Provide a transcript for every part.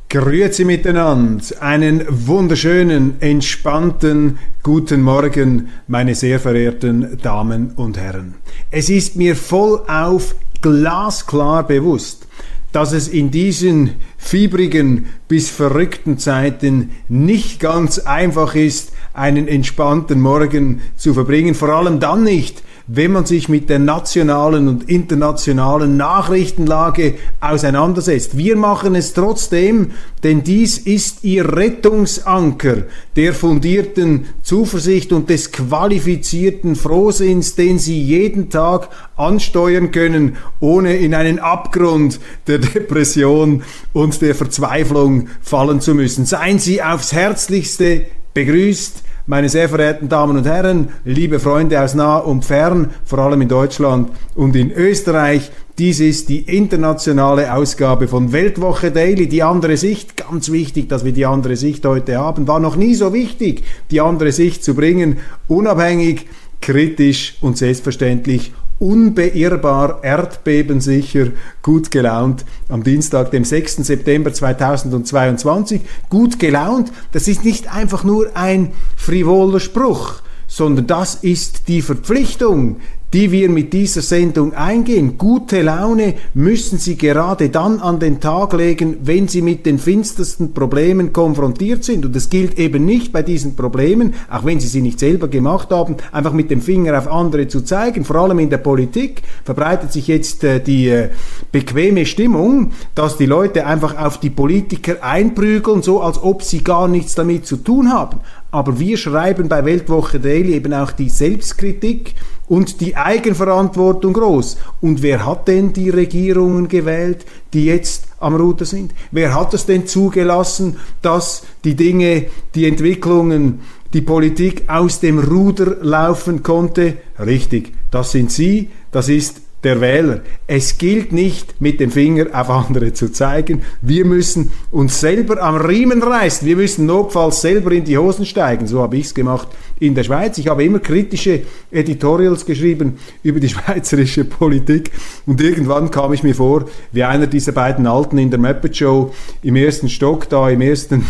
Grüezi miteinander, einen wunderschönen, entspannten guten Morgen, meine sehr verehrten Damen und Herren. Es ist mir vollauf glasklar bewusst, dass es in diesen fiebrigen bis verrückten Zeiten nicht ganz einfach ist, einen entspannten Morgen zu verbringen, vor allem dann nicht, wenn man sich mit der nationalen und internationalen Nachrichtenlage auseinandersetzt. Wir machen es trotzdem, denn dies ist Ihr Rettungsanker der fundierten Zuversicht und des qualifizierten Frohsinns, den Sie jeden Tag ansteuern können, ohne in einen Abgrund der Depression und der Verzweiflung fallen zu müssen. Seien Sie aufs Herzlichste begrüßt, meine sehr verehrten Damen und Herren, liebe Freunde aus nah und fern, vor allem in Deutschland und in Österreich. Dies ist die internationale Ausgabe von Weltwoche Daily, die andere Sicht. Ganz wichtig, dass wir die andere Sicht heute haben. War noch nie so wichtig, die andere Sicht zu bringen. Unabhängig, kritisch und selbstverständlich unbeirrbar, erdbebensicher, gut gelaunt am Dienstag, dem 6. September 2022. Gut gelaunt, das ist nicht einfach nur ein frivoler Spruch, sondern das ist die Verpflichtung, die wir mit dieser Sendung eingehen. Gute Laune müssen Sie gerade dann an den Tag legen, wenn Sie mit den finstersten Problemen konfrontiert sind. Und es gilt eben nicht bei diesen Problemen, auch wenn Sie sie nicht selber gemacht haben, einfach mit dem Finger auf andere zu zeigen. Vor allem in der Politik verbreitet sich jetzt die bequeme Stimmung, dass die Leute einfach auf die Politiker einprügeln, so als ob sie gar nichts damit zu tun haben. Aber wir schreiben bei Weltwoche Daily eben auch die Selbstkritik und die Eigenverantwortung groß. Und wer hat denn die Regierungen gewählt, die jetzt am Ruder sind? Wer hat es denn zugelassen, dass die Dinge, die Entwicklungen, die Politik aus dem Ruder laufen konnte? Richtig, das sind Sie, das ist der Wähler. Es gilt nicht, mit dem Finger auf andere zu zeigen. Wir müssen uns selber am Riemen reißen. Wir müssen notfalls selber in die Hosen steigen. So habe ich es gemacht in der Schweiz. Ich habe immer kritische Editorials geschrieben über die schweizerische Politik und irgendwann kam ich mir vor wie einer dieser beiden Alten in der Muppet Show im ersten Stock da, in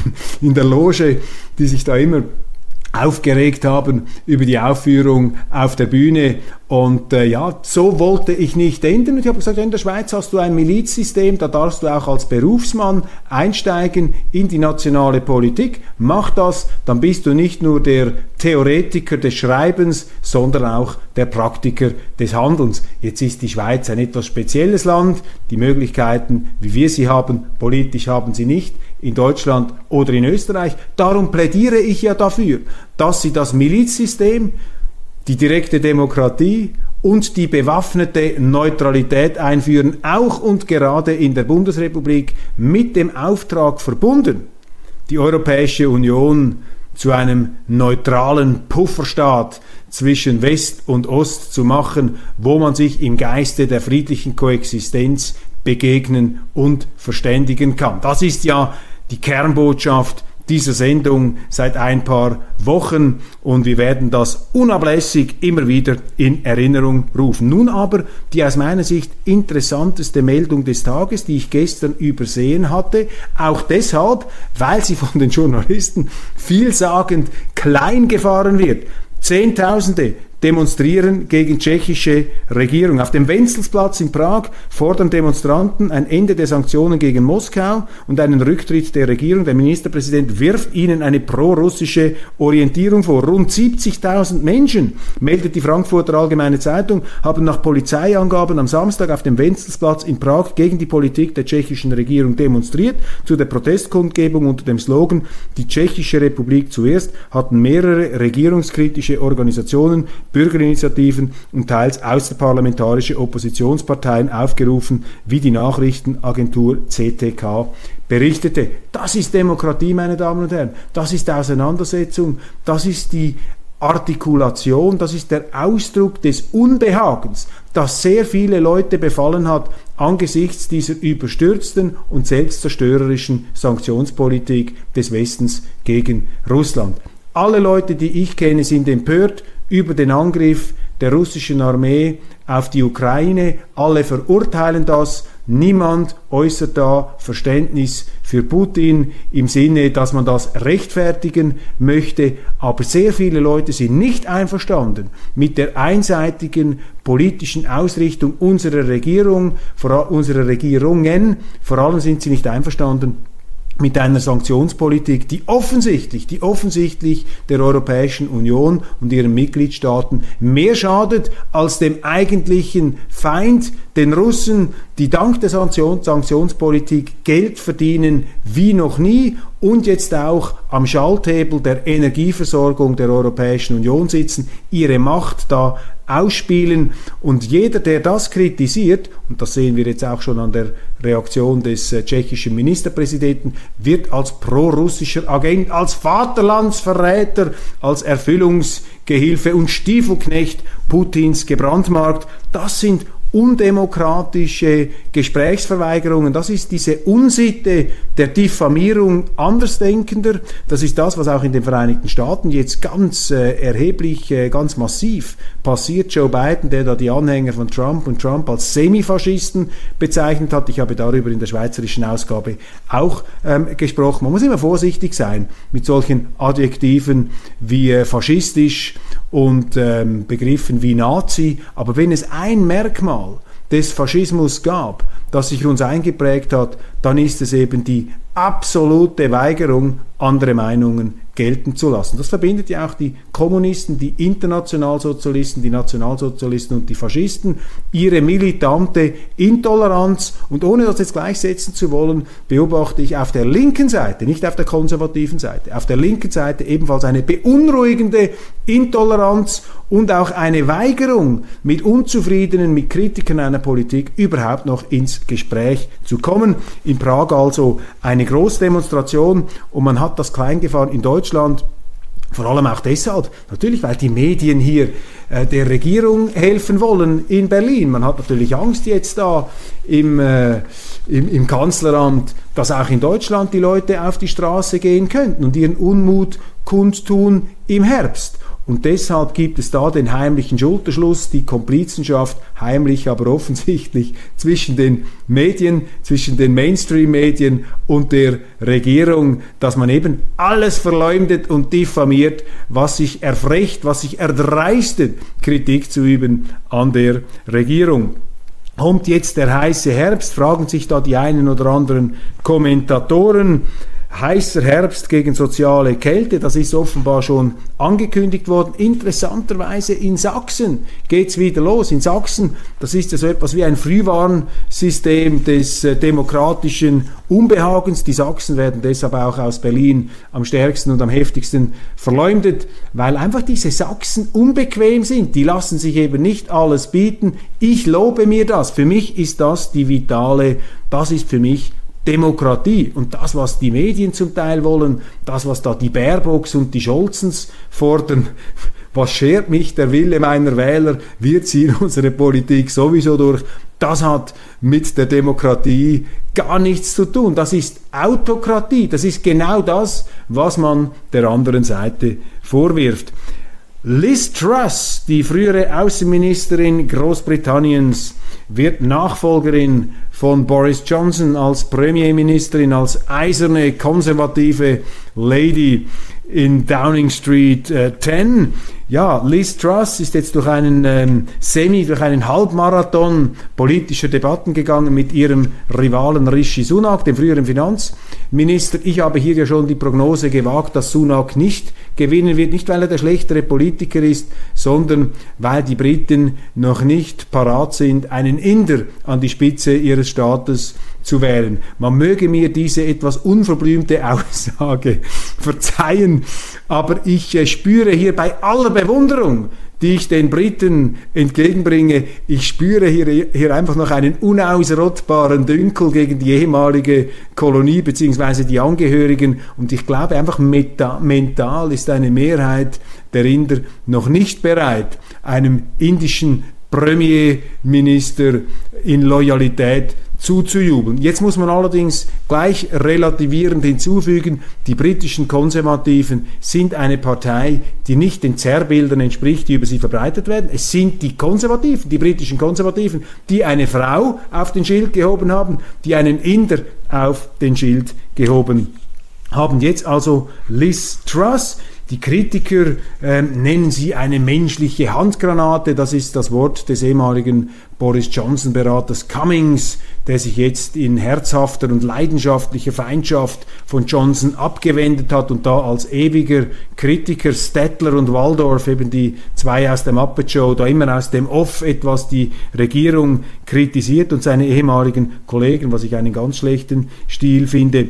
der Loge, die sich da immer aufgeregt haben über die Aufführung auf der Bühne und so wollte ich nicht enden und ich habe gesagt, in der Schweiz hast du ein Milizsystem, da darfst du auch als Berufsmann einsteigen in die nationale Politik, mach das, dann bist du nicht nur der Theoretiker des Schreibens, sondern auch der Praktiker des Handelns. Jetzt ist die Schweiz ein etwas spezielles Land, die Möglichkeiten, wie wir sie haben, politisch haben sie nicht, in Deutschland oder in Österreich. Darum plädiere ich ja dafür, dass sie das Milizsystem, die direkte Demokratie und die bewaffnete Neutralität einführen, auch und gerade in der Bundesrepublik mit dem Auftrag verbunden, die Europäische Union zu einem neutralen Pufferstaat zwischen West und Ost zu machen, wo man sich im Geiste der friedlichen Koexistenz begegnen und verständigen kann. Das ist ja die Kernbotschaft dieser Sendung seit ein paar Wochen und wir werden das unablässig immer wieder in Erinnerung rufen. Nun aber die aus meiner Sicht interessanteste Meldung des Tages, die ich gestern übersehen hatte, auch deshalb, weil sie von den Journalisten vielsagend klein gefahren wird. Zehntausende demonstrieren gegen tschechische Regierung. Auf dem Wenzelsplatz in Prag fordern Demonstranten ein Ende der Sanktionen gegen Moskau und einen Rücktritt der Regierung. Der Ministerpräsident wirft ihnen eine pro-russische Orientierung vor. Rund 70.000 Menschen, meldet die Frankfurter Allgemeine Zeitung, haben nach Polizeiangaben am Samstag auf dem Wenzelsplatz in Prag gegen die Politik der tschechischen Regierung demonstriert. Zu der Protestkundgebung unter dem Slogan "Die Tschechische Republik zuerst" hatten mehrere regierungskritische Organisationen, Bürgerinitiativen und teils außerparlamentarische Oppositionsparteien aufgerufen, wie die Nachrichtenagentur CTK berichtete. Das ist Demokratie, meine Damen und Herren. Das ist Auseinandersetzung. Das ist die Artikulation. Das ist der Ausdruck des Unbehagens, das sehr viele Leute befallen hat angesichts dieser überstürzten und selbstzerstörerischen Sanktionspolitik des Westens gegen Russland. Alle Leute, die ich kenne, sind empört über den Angriff der russischen Armee auf die Ukraine. Alle verurteilen das. Niemand äußert da Verständnis für Putin im Sinne, dass man das rechtfertigen möchte, aber sehr viele Leute sind nicht einverstanden mit der einseitigen politischen Ausrichtung unserer Regierung, unserer Regierungen. Vor allem sind sie nicht einverstanden mit einer Sanktionspolitik, die offensichtlich der Europäischen Union und ihren Mitgliedstaaten mehr schadet als dem eigentlichen Feind, den Russen, die dank der Sanktionspolitik Geld verdienen wie noch nie und jetzt auch am Schalthebel der Energieversorgung der Europäischen Union sitzen, ihre Macht da ausspielen. Und jeder, der das kritisiert, und das sehen wir jetzt auch schon an der Reaktion des tschechischen Ministerpräsidenten, wird als prorussischer Agent, als Vaterlandsverräter, als Erfüllungsgehilfe und Stiefelknecht Putins gebrandmarkt. Das sind undemokratische Gesprächsverweigerungen. Das ist diese Unsitte der Diffamierung Andersdenkender. Das ist das, was auch in den Vereinigten Staaten jetzt ganz erheblich, ganz massiv passiert. Joe Biden, der da die Anhänger von Trump und Trump als Semifaschisten bezeichnet hat. Ich habe darüber in der schweizerischen Ausgabe auch gesprochen. Man muss immer vorsichtig sein mit solchen Adjektiven wie faschistisch und Begriffen wie Nazi. Aber wenn es ein Merkmal des Faschismus gab, das sich uns eingeprägt hat, dann ist es eben die absolute Weigerung, andere Meinungen gelten zu lassen. Das verbindet ja auch die Kommunisten, die Internationalsozialisten, die Nationalsozialisten und die Faschisten, ihre militante Intoleranz. Und ohne das jetzt gleichsetzen zu wollen, beobachte ich auf der linken Seite, nicht auf der konservativen Seite, auf der linken Seite ebenfalls eine beunruhigende Intoleranz und auch eine Weigerung, mit Unzufriedenen, mit Kritikern einer Politik überhaupt noch ins Gespräch zu kommen. In Prag also eine Großdemonstration und man hat das klein gefahren in Deutschland. Vor allem auch deshalb, natürlich, weil die Medien hier der Regierung helfen wollen in Berlin. Man hat natürlich Angst jetzt da im Kanzleramt, dass auch in Deutschland die Leute auf die Straße gehen könnten und ihren Unmut kundtun im Herbst. Und deshalb gibt es da den heimlichen Schulterschluss, die Komplizenschaft, heimlich aber offensichtlich, zwischen den Medien, zwischen den Mainstream-Medien und der Regierung, dass man eben alles verleumdet und diffamiert, was sich erfrecht, was sich erdreistet, Kritik zu üben an der Regierung. Kommt jetzt der heiße Herbst, fragen sich da die einen oder anderen Kommentatoren. Heißer Herbst gegen soziale Kälte, das ist offenbar schon angekündigt worden. Interessanterweise in Sachsen geht's wieder los. In Sachsen, das ist ja so etwas wie ein Frühwarnsystem des demokratischen Unbehagens. Die Sachsen werden deshalb auch aus Berlin am stärksten und am heftigsten verleumdet, weil einfach diese Sachsen unbequem sind. Die lassen sich eben nicht alles bieten. Ich lobe mir das. Für mich ist das das ist für mich Demokratie. Und das, was die Medien zum Teil wollen, das, was da die Baerbocks und die Scholzens fordern, was schert mich der Wille meiner Wähler, wir ziehen unsere Politik sowieso durch, das hat mit der Demokratie gar nichts zu tun. Das ist Autokratie, das ist genau das, was man der anderen Seite vorwirft. Liz Truss, die frühere Außenministerin Großbritanniens, wird Nachfolgerin von Boris Johnson als Premierministerin, als eiserne, konservative Lady in Downing Street 10. Ja, Liz Truss ist jetzt durch einen Halbmarathon politischer Debatten gegangen mit ihrem Rivalen Rishi Sunak, dem früheren Finanzminister. Ich habe hier ja schon die Prognose gewagt, dass Sunak nicht gewinnen wird, nicht weil er der schlechtere Politiker ist, sondern weil die Briten noch nicht parat sind, einen Inder an die Spitze ihres Staates zu wählen. Man möge mir diese etwas unverblümte Aussage verzeihen, aber ich spüre hier bei aller Bewunderung, die ich den Briten entgegenbringe, ich spüre hier einfach noch einen unausrottbaren Dünkel gegen die ehemalige Kolonie bzw. die Angehörigen, und ich glaube einfach mental ist eine Mehrheit der Inder noch nicht bereit, einem indischen Premierminister in Loyalität zuzujubeln. Jetzt muss man allerdings gleich relativierend hinzufügen, die britischen Konservativen sind eine Partei, die nicht den Zerrbildern entspricht, die über sie verbreitet werden. Es sind die Konservativen, die britischen Konservativen, die eine Frau auf den Schild gehoben haben, die einen Inder auf den Schild gehoben haben. Jetzt also Liz Truss. Die Kritiker nennen sie eine menschliche Handgranate. Das ist das Wort des ehemaligen Boris Johnson-Beraters Cummings, der sich jetzt in herzhafter und leidenschaftlicher Feindschaft von Johnson abgewendet hat und da als ewiger Kritiker Stettler und Waldorf, eben die zwei aus der Muppet Show, da immer aus dem Off etwas die Regierung kritisiert und seine ehemaligen Kollegen, was ich einen ganz schlechten Stil finde.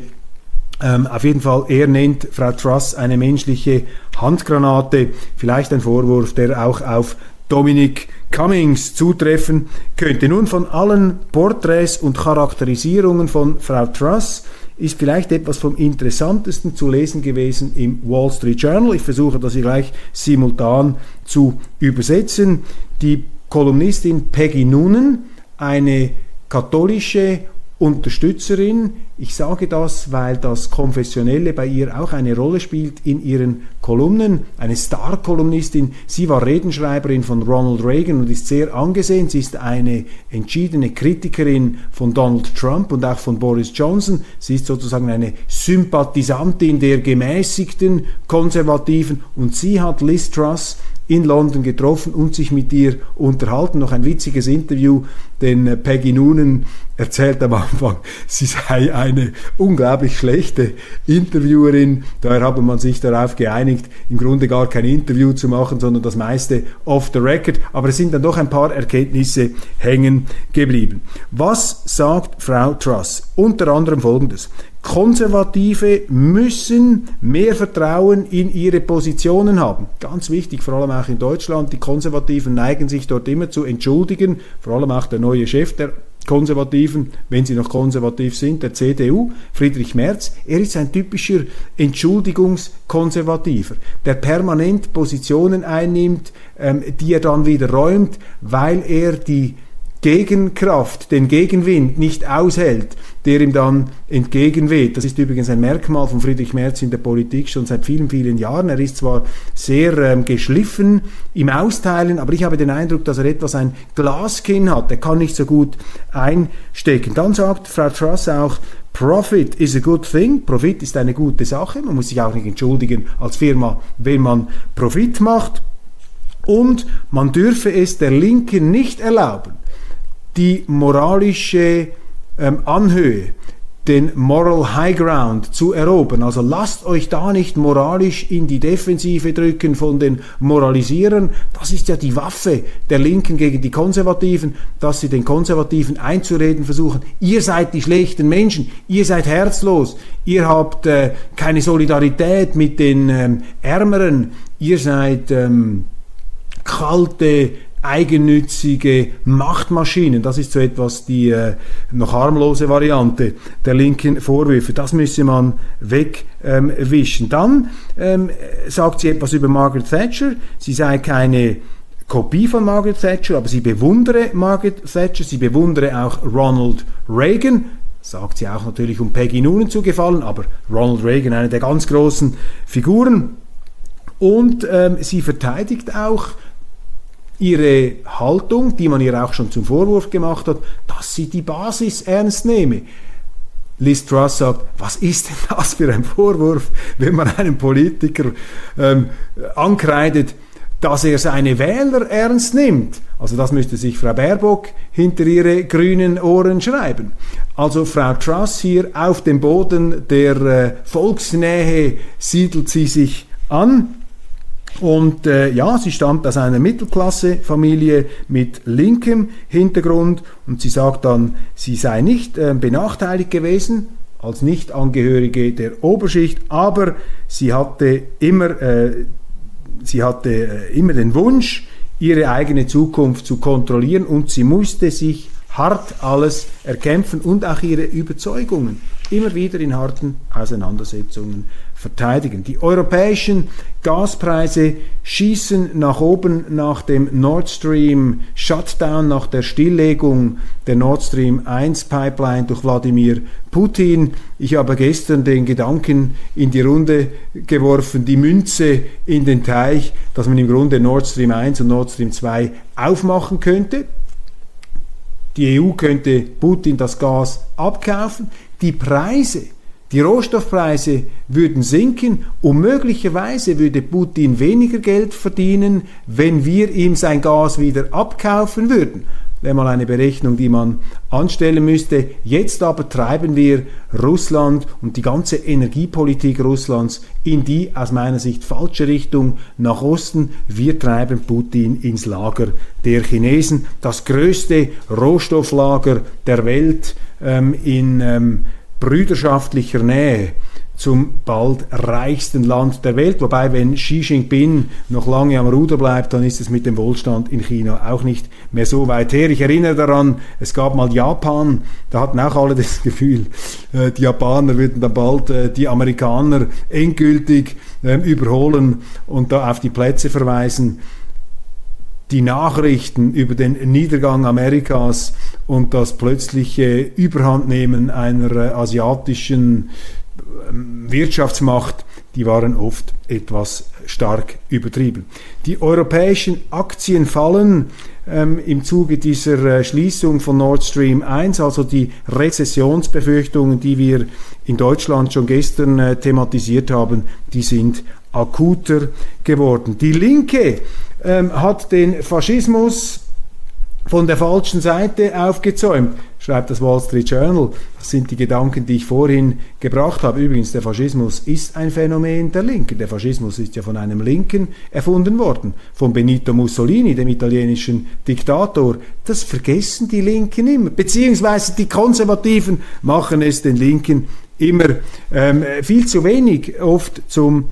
Auf jeden Fall, er nennt Frau Truss eine menschliche Handgranate. Vielleicht ein Vorwurf, der auch auf Dominic Cummings zutreffen könnte. Nun, von allen Porträts und Charakterisierungen von Frau Truss ist vielleicht etwas vom Interessantesten zu lesen gewesen im Wall Street Journal. Ich versuche das hier gleich simultan zu übersetzen. Die Kolumnistin Peggy Noonan, eine katholische Unterstützerin. Ich sage das, weil das Konfessionelle bei ihr auch eine Rolle spielt in ihren Kolumnen. Eine Star-Kolumnistin. Sie war Redenschreiberin von Ronald Reagan und ist sehr angesehen. Sie ist eine entschiedene Kritikerin von Donald Trump und auch von Boris Johnson. Sie ist sozusagen eine Sympathisantin der gemäßigten Konservativen und sie hat Liz Truss in London getroffen und sich mit ihr unterhalten. Noch ein witziges Interview, denn Peggy Noonan erzählt am Anfang, sie sei eine unglaublich schlechte Interviewerin. Daher habe man sich darauf geeinigt, im Grunde gar kein Interview zu machen, sondern das meiste off the record. Aber es sind dann doch ein paar Erkenntnisse hängen geblieben. Was sagt Frau Truss? Unter anderem Folgendes: Konservative müssen mehr Vertrauen in ihre Positionen haben. Ganz wichtig, vor allem auch in Deutschland. Die Konservativen neigen sich dort immer zu entschuldigen, vor allem auch der neue Chef der Konservativen, wenn sie noch konservativ sind, der CDU, Friedrich Merz. Er ist ein typischer Entschuldigungskonservativer, der permanent Positionen einnimmt, die er dann wieder räumt, weil er die Gegenkraft, den Gegenwind nicht aushält, der ihm dann entgegenweht. Das ist übrigens ein Merkmal von Friedrich Merz in der Politik schon seit vielen, vielen Jahren. Er ist zwar sehr geschliffen im Austeilen, aber ich habe den Eindruck, dass er etwas ein Glaskinn hat. Er kann nicht so gut einstecken. Dann sagt Frau Truss auch, Profit is a good thing. Profit ist eine gute Sache. Man muss sich auch nicht entschuldigen als Firma, wenn man Profit macht. Und man dürfe es der Linken nicht erlauben, die moralische Anhöhe, den Moral High Ground zu erobern. Also lasst euch da nicht moralisch in die Defensive drücken von den Moralisierern. Das ist ja die Waffe der Linken gegen die Konservativen, dass sie den Konservativen einzureden versuchen. Ihr seid die schlechten Menschen, ihr seid herzlos, ihr habt keine Solidarität mit den Ärmeren, ihr seid kalte, eigennützige Machtmaschinen. Das ist so etwas die noch harmlose Variante der linken Vorwürfe. Das müsse man wegwischen. Dann sagt sie etwas über Margaret Thatcher. Sie sei keine Kopie von Margaret Thatcher, aber sie bewundere Margaret Thatcher. Sie bewundere auch Ronald Reagan. Sagt sie auch natürlich, um Peggy Noonan zu gefallen, aber Ronald Reagan, eine der ganz großen Figuren. Und sie verteidigt auch ihre Haltung, die man ihr auch schon zum Vorwurf gemacht hat, dass sie die Basis ernst nehme. Liz Truss sagt, was ist denn das für ein Vorwurf, wenn man einem Politiker ankreidet, dass er seine Wähler ernst nimmt? Also das müsste sich Frau Baerbock hinter ihre grünen Ohren schreiben. Also Frau Truss hier auf dem Boden der Volksnähe siedelt sie sich an. Und ja, sie stammt aus einer Mittelklasse-Familie mit linkem Hintergrund und sie sagt dann, sie sei nicht benachteiligt gewesen als Nichtangehörige der Oberschicht, aber sie hatte immer den Wunsch, ihre eigene Zukunft zu kontrollieren und sie musste sich hart alles erkämpfen und auch ihre Überzeugungen immer wieder in harten Auseinandersetzungen verteidigen. Die europäischen Gaspreise schießen nach oben nach dem Nord Stream Shutdown, nach der Stilllegung der Nord Stream 1 Pipeline durch Wladimir Putin. Ich habe gestern den Gedanken in die Runde geworfen, die Münze in den Teich, dass man im Grunde Nord Stream 1 und Nord Stream 2 aufmachen könnte. Die EU könnte Putin das Gas abkaufen. Die Preise, die Rohstoffpreise würden sinken und möglicherweise würde Putin weniger Geld verdienen, wenn wir ihm sein Gas wieder abkaufen würden. Wäre mal eine Berechnung, die man anstellen müsste. Jetzt aber treiben wir Russland und die ganze Energiepolitik Russlands in die aus meiner Sicht falsche Richtung nach Osten. Wir treiben Putin ins Lager der Chinesen. Das größte Rohstofflager der Welt in brüderschaftlicher Nähe zum bald reichsten Land der Welt. Wobei, wenn Xi Jinping noch lange am Ruder bleibt, dann ist es mit dem Wohlstand in China auch nicht mehr so weit her. Ich erinnere daran, es gab mal Japan, da hatten auch alle das Gefühl, die Japaner würden dann bald die Amerikaner endgültig überholen und da auf die Plätze verweisen. Die Nachrichten über den Niedergang Amerikas und das plötzliche Überhandnehmen einer asiatischen Wirtschaftsmacht, die waren oft etwas stark übertrieben. Die europäischen Aktien fallen im Zuge dieser Schließung von Nord Stream 1, also die Rezessionsbefürchtungen, die wir in Deutschland schon gestern thematisiert haben, die sind akuter geworden. Die Linke hat den Faschismus von der falschen Seite aufgezäumt, schreibt das Wall Street Journal. Das sind die Gedanken, die ich vorhin gebracht habe. Übrigens, der Faschismus ist ein Phänomen der Linken. Der Faschismus ist ja von einem Linken erfunden worden, von Benito Mussolini, dem italienischen Diktator. Das vergessen die Linken immer, beziehungsweise die Konservativen machen es den Linken immer viel zu wenig oft zum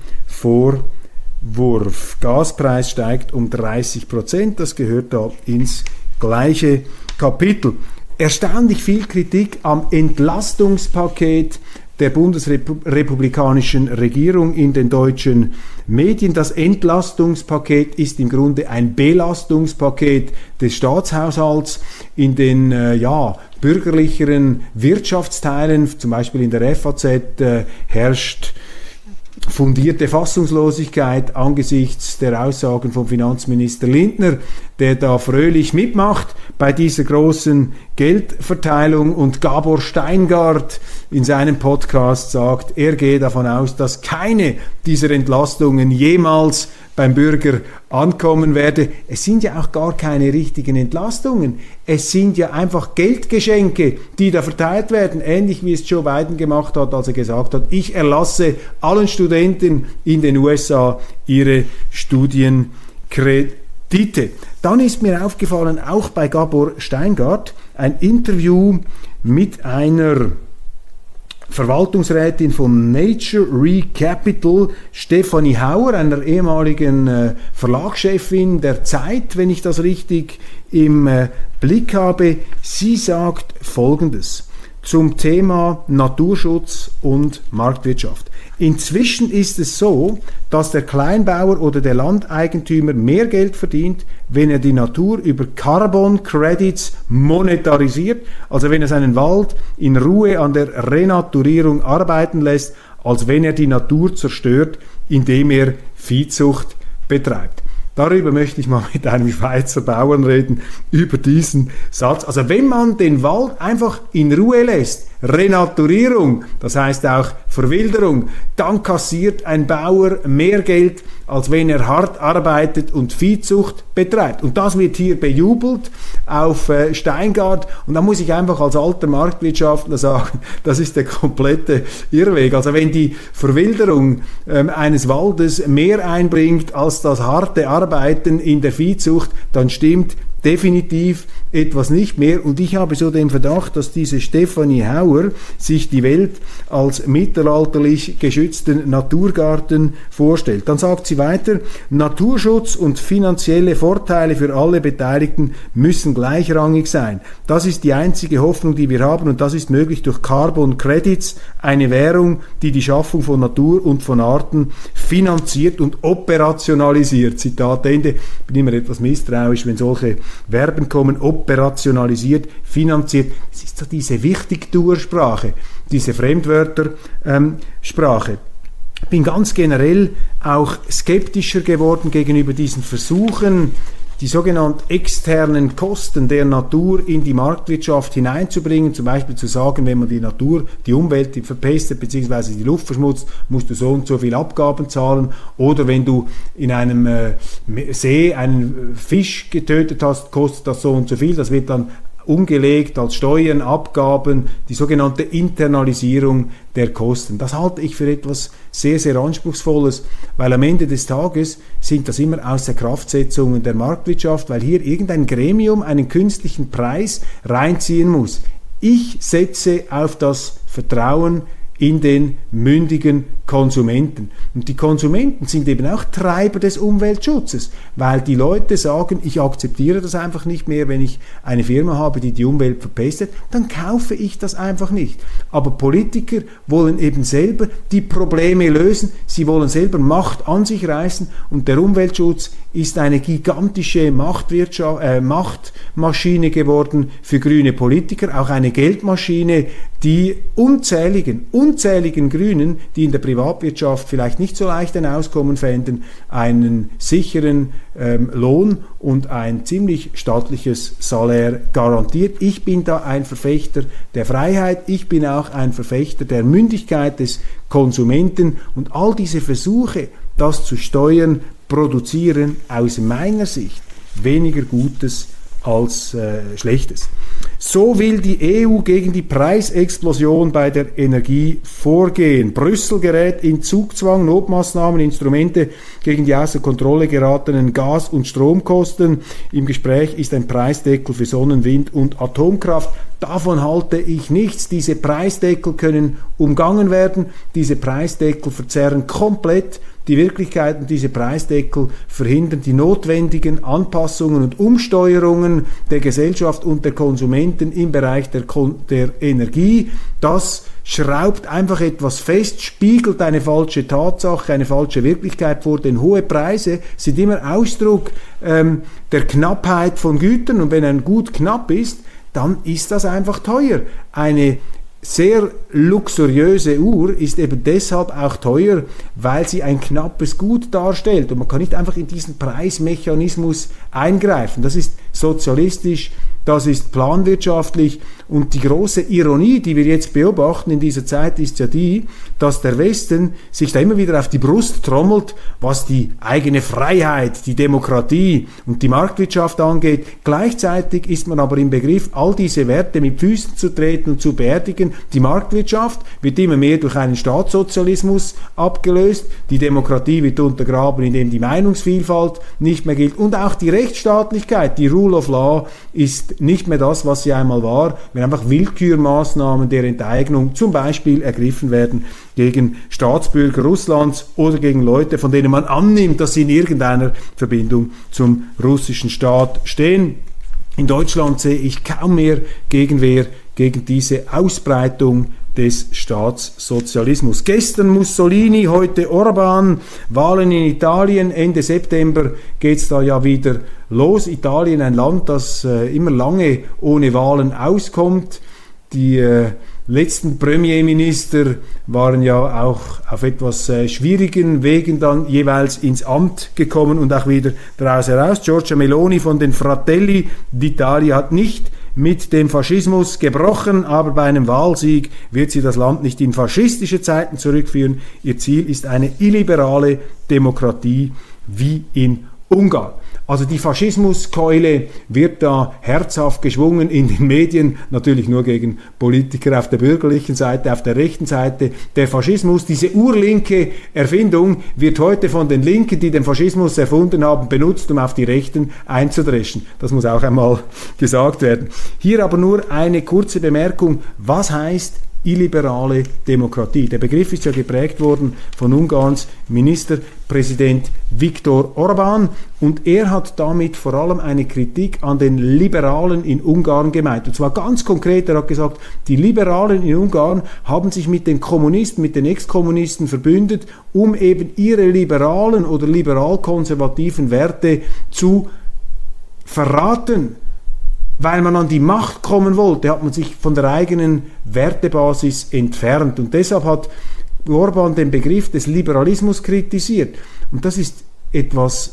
Vorwurf. Gaspreis steigt um 30%, das gehört da ins gleiche Kapitel. Erstaunlich viel Kritik am Entlastungspaket der bundesrepublikanischen Regierung in den deutschen Medien. Das Entlastungspaket ist im Grunde ein Belastungspaket des Staatshaushalts. In den bürgerlicheren Wirtschaftsteilen, zum Beispiel in der FAZ, herrscht fundierte Fassungslosigkeit angesichts der Aussagen von Finanzminister Lindner, der da fröhlich mitmacht bei dieser großen Geldverteilung, und Gabor Steingart in seinem Podcast sagt, er gehe davon aus, dass keine dieser Entlastungen jemals beim Bürger ankommen werde. Es sind ja auch gar keine richtigen Entlastungen. Es sind ja einfach Geldgeschenke, die da verteilt werden, ähnlich wie es Joe Biden gemacht hat, als er gesagt hat, ich erlasse allen Studenten in den USA ihre Studienkredite. Dann ist mir aufgefallen, auch bei Gabor Steingart, ein Interview mit einer Verwaltungsrätin von Nature Re Capital, Stefanie Hauer, einer ehemaligen Verlagschefin der Zeit, wenn ich das richtig im Blick habe. Sie sagt Folgendes zum Thema Naturschutz und Marktwirtschaft. Inzwischen ist es so, dass der Kleinbauer oder der Landeigentümer mehr Geld verdient, wenn er die Natur über Carbon Credits monetarisiert, also wenn er seinen Wald in Ruhe an der Renaturierung arbeiten lässt, als wenn er die Natur zerstört, indem er Viehzucht betreibt. Darüber möchte ich mal mit einem Schweizer Bauern reden, über diesen Satz. Also wenn man den Wald einfach in Ruhe lässt, Renaturierung, das heißt auch Verwilderung, dann kassiert ein Bauer mehr Geld, als wenn er hart arbeitet und Viehzucht betreibt. Und das wird hier bejubelt auf Steingart. Und da muss ich einfach als alter Marktwirtschaftler sagen, das ist der komplette Irrweg. Also wenn die Verwilderung eines Waldes mehr einbringt als das harte Arbeiten in der Viehzucht, dann stimmt definitiv etwas nicht mehr. Und ich habe so den Verdacht, dass diese Stefanie Hauer sich die Welt als mittelalterlich geschützten Naturgarten vorstellt. Dann sagt sie weiter, Naturschutz und finanzielle Vorteile für alle Beteiligten müssen gleichrangig sein. Das ist die einzige Hoffnung, die wir haben, und das ist möglich durch Carbon Credits, eine Währung, die die Schaffung von Natur und von Arten finanziert und operationalisiert. Zitat Ende. Ich bin immer etwas misstrauisch, wenn solche Verben kommen, operationalisiert, finanziert. Es ist so diese Wichtigtuersprache, diese Fremdwörtersprache. Ich bin ganz generell auch skeptischer geworden gegenüber diesen Versuchen, die sogenannten externen Kosten der Natur in die Marktwirtschaft hineinzubringen, zum Beispiel zu sagen, wenn man die Natur, die Umwelt verpestet bzw. die Luft verschmutzt, musst du so und so viel Abgaben zahlen, oder wenn du in einem See einen Fisch getötet hast, kostet das so und so viel, das wird dann umgelegt als Steuern, Abgaben, die sogenannte Internalisierung der Kosten. Das halte ich für etwas sehr, sehr Anspruchsvolles, weil am Ende des Tages sind das immer Außerkraftsetzungen der Marktwirtschaft, weil hier irgendein Gremium einen künstlichen Preis reinziehen muss. Ich setze auf das Vertrauen in den mündigen Konsumenten. Und die Konsumenten sind eben auch Treiber des Umweltschutzes, weil die Leute sagen, ich akzeptiere das einfach nicht mehr, wenn ich eine Firma habe, die die Umwelt verpestet, dann kaufe ich das einfach nicht. Aber Politiker wollen eben selber die Probleme lösen, sie wollen selber Macht an sich reißen, und der Umweltschutz ist eine gigantische Machtmaschine geworden für grüne Politiker, auch eine Geldmaschine, die unzähligen Grünen, die in der Privatwirtschaft vielleicht nicht so leicht ein Auskommen fänden, einen sicheren Lohn und ein ziemlich stattliches Salär garantiert. Ich bin da ein Verfechter der Freiheit, ich bin auch ein Verfechter der Mündigkeit des Konsumenten, und all diese Versuche, das zu steuern, produzieren aus meiner Sicht weniger Gutes als Schlechtes. So will die EU gegen die Preisexplosion bei der Energie vorgehen. Brüssel gerät in Zugzwang, Notmaßnahmen, Instrumente gegen die außer Kontrolle geratenen Gas- und Stromkosten. Im Gespräch ist ein Preisdeckel für Sonnen-, Wind- und Atomkraft. Davon halte ich nichts. Diese Preisdeckel können umgangen werden. Diese Preisdeckel verzerren komplett die Wirklichkeit, und diese Preisdeckel verhindern die notwendigen Anpassungen und Umsteuerungen der Gesellschaft und der Konsumenten im Bereich der Energie. Das schraubt einfach etwas fest, spiegelt eine falsche Tatsache, eine falsche Wirklichkeit vor, denn hohe Preise sind immer Ausdruck der Knappheit von Gütern, und wenn ein Gut knapp ist, dann ist das einfach teuer. Eine sehr luxuriöse Uhr ist eben deshalb auch teuer, weil sie ein knappes Gut darstellt, und man kann nicht einfach in diesen Preismechanismus eingreifen. Das ist sozialistisch, das ist planwirtschaftlich, und die große Ironie, die wir jetzt beobachten in dieser Zeit, ist ja die, dass der Westen sich da immer wieder auf die Brust trommelt, was die eigene Freiheit, die Demokratie und die Marktwirtschaft angeht. Gleichzeitig ist man aber im Begriff, all diese Werte mit Füßen zu treten und zu beerdigen. Die Marktwirtschaft wird immer mehr durch einen Staatssozialismus abgelöst, die Demokratie wird untergraben, indem die Meinungsvielfalt nicht mehr gilt, und auch die Rechtsstaatlichkeit, die Rule of Law, ist nicht mehr das, was sie einmal war, wenn einfach Willkürmaßnahmen der Enteignung zum Beispiel ergriffen werden gegen Staatsbürger Russlands oder gegen Leute, von denen man annimmt, dass sie in irgendeiner Verbindung zum russischen Staat stehen. In Deutschland sehe ich kaum mehr Gegenwehr gegen diese Ausbreitung des Staatssozialismus. Gestern Mussolini, heute Orban, Wahlen in Italien, Ende September geht's da ja wieder los. Italien, ein Land, das immer lange ohne Wahlen auskommt. Die letzten Premierminister waren ja auch auf etwas schwierigen Wegen dann jeweils ins Amt gekommen und auch wieder daraus heraus. Giorgia Meloni von den Fratelli d'Italia hat nicht mit dem Faschismus gebrochen, aber bei einem Wahlsieg wird sie das Land nicht in faschistische Zeiten zurückführen. Ihr Ziel ist eine illiberale Demokratie wie in Ungarn. Also die Faschismuskeule wird da herzhaft geschwungen in den Medien, natürlich nur gegen Politiker auf der bürgerlichen Seite, auf der rechten Seite. Der Faschismus, diese urlinke Erfindung, wird heute von den Linken, die den Faschismus erfunden haben, benutzt, um auf die Rechten einzudreschen. Das muss auch einmal gesagt werden. Hier aber nur eine kurze Bemerkung. Was heißt illiberale Demokratie? Der Begriff ist ja geprägt worden von Ungarns Ministerpräsident Viktor Orbán und er hat damit vor allem eine Kritik an den Liberalen in Ungarn gemeint. Und zwar ganz konkret, er hat gesagt, die Liberalen in Ungarn haben sich mit den Kommunisten, mit den Ex-Kommunisten verbündet, um eben ihre liberalen oder liberal-konservativen Werte zu verraten. Weil man an die Macht kommen wollte, hat man sich von der eigenen Wertebasis entfernt. Und deshalb hat Orbán den Begriff des Liberalismus kritisiert. Und das ist etwas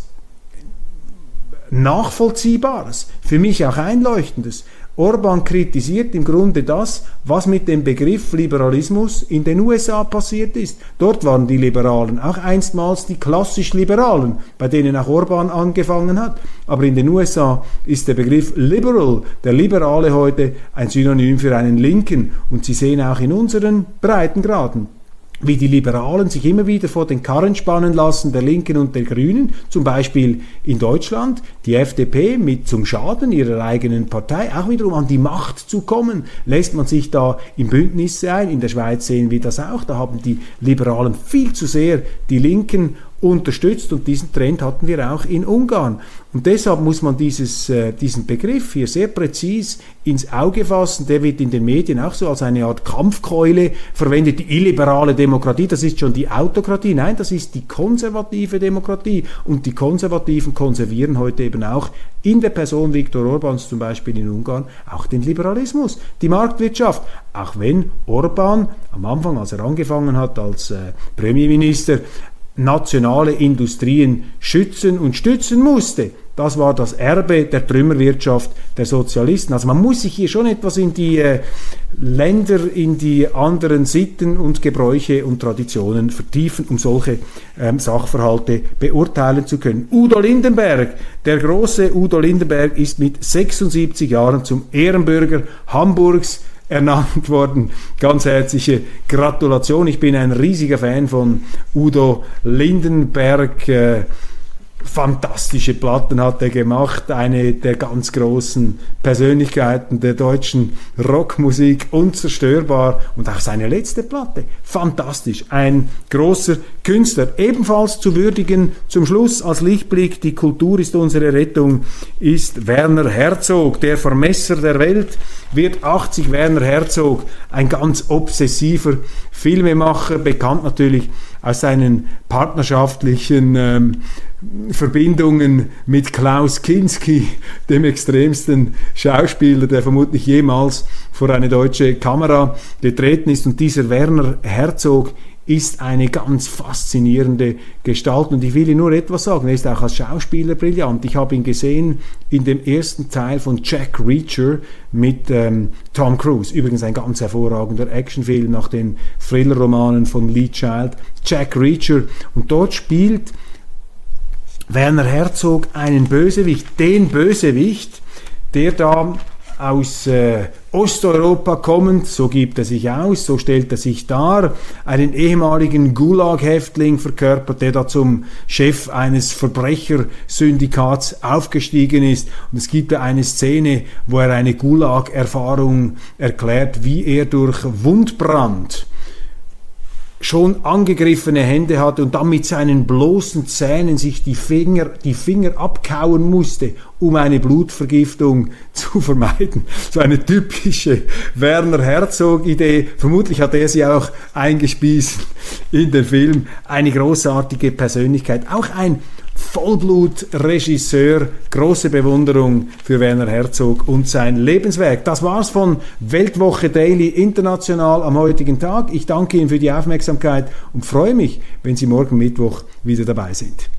Nachvollziehbares, für mich auch Einleuchtendes. Orbán kritisiert im Grunde das, was mit dem Begriff Liberalismus in den USA passiert ist. Dort waren die Liberalen auch einstmals die klassisch Liberalen, bei denen auch Orbán angefangen hat. Aber in den USA ist der Begriff Liberal, der Liberale heute, ein Synonym für einen Linken. Und Sie sehen auch in unseren Breitengraden, wie die Liberalen sich immer wieder vor den Karren spannen lassen, der Linken und der Grünen, zum Beispiel in Deutschland, die FDP mit zum Schaden ihrer eigenen Partei, auch wiederum an die Macht zu kommen, lässt man sich da in Bündnisse ein. In der Schweiz sehen wir das auch, da haben die Liberalen viel zu sehr die Linken unterstützt und diesen Trend hatten wir auch in Ungarn. Und deshalb muss man diesen Begriff hier sehr präzis ins Auge fassen. Der wird in den Medien auch so als eine Art Kampfkeule verwendet. Die illiberale Demokratie, das ist schon die Autokratie. Nein, das ist die konservative Demokratie. Und die Konservativen konservieren heute eben auch in der Person Viktor Orbáns zum Beispiel in Ungarn auch den Liberalismus, die Marktwirtschaft. Auch wenn Orbán am Anfang, als er angefangen hat als Premierminister, nationale Industrien schützen und stützen musste. Das war das Erbe der Trümmerwirtschaft der Sozialisten. Also man muss sich hier schon etwas in die Länder, in die anderen Sitten und Gebräuche und Traditionen vertiefen, um solche Sachverhalte beurteilen zu können. Udo Lindenberg, der große Udo Lindenberg, ist mit 76 Jahren zum Ehrenbürger Hamburgs ernannt worden. Ganz herzliche Gratulation. Ich bin ein riesiger Fan von Udo Lindenberg. Fantastische Platten hat er gemacht, eine der ganz großen Persönlichkeiten der deutschen Rockmusik, unzerstörbar, und auch seine letzte Platte, fantastisch, ein großer Künstler. Ebenfalls zu würdigen zum Schluss als Lichtblick, die Kultur ist unsere Rettung, ist Werner Herzog, der Vermesser der Welt, wird 80. Werner Herzog, ein ganz obsessiver Filmemacher, bekannt natürlich aus seinen partnerschaftlichen Verbindungen mit Klaus Kinski, dem extremsten Schauspieler, der vermutlich jemals vor eine deutsche Kamera getreten ist. Und dieser Werner Herzog ist eine ganz faszinierende Gestalt. Und ich will Ihnen nur etwas sagen, er ist auch als Schauspieler brillant. Ich habe ihn gesehen in dem ersten Teil von Jack Reacher mit Tom Cruise. Übrigens ein ganz hervorragender Actionfilm nach den Thriller-Romanen von Lee Child. Jack Reacher. Und dort spielt Werner Herzog einen Bösewicht, den Bösewicht, der da aus Osteuropa kommend, so gibt er sich aus, so stellt er sich dar, einen ehemaligen Gulag-Häftling verkörpert, der da zum Chef eines Verbrechersyndikats aufgestiegen ist. Und es gibt da eine Szene, wo er eine Gulag-Erfahrung erklärt, wie er durch Wundbrand schon angegriffene Hände hatte und dann mit seinen bloßen Zähnen sich die Finger abkauen musste, um eine Blutvergiftung zu vermeiden. So eine typische Werner Herzog-Idee. Vermutlich hat er sie auch eingespielt in den Film. Eine großartige Persönlichkeit. Auch ein Vollblut-Regisseur, große Bewunderung für Werner Herzog und sein Lebenswerk. Das war's von Weltwoche Daily International am heutigen Tag. Ich danke Ihnen für die Aufmerksamkeit und freue mich, wenn Sie morgen Mittwoch wieder dabei sind.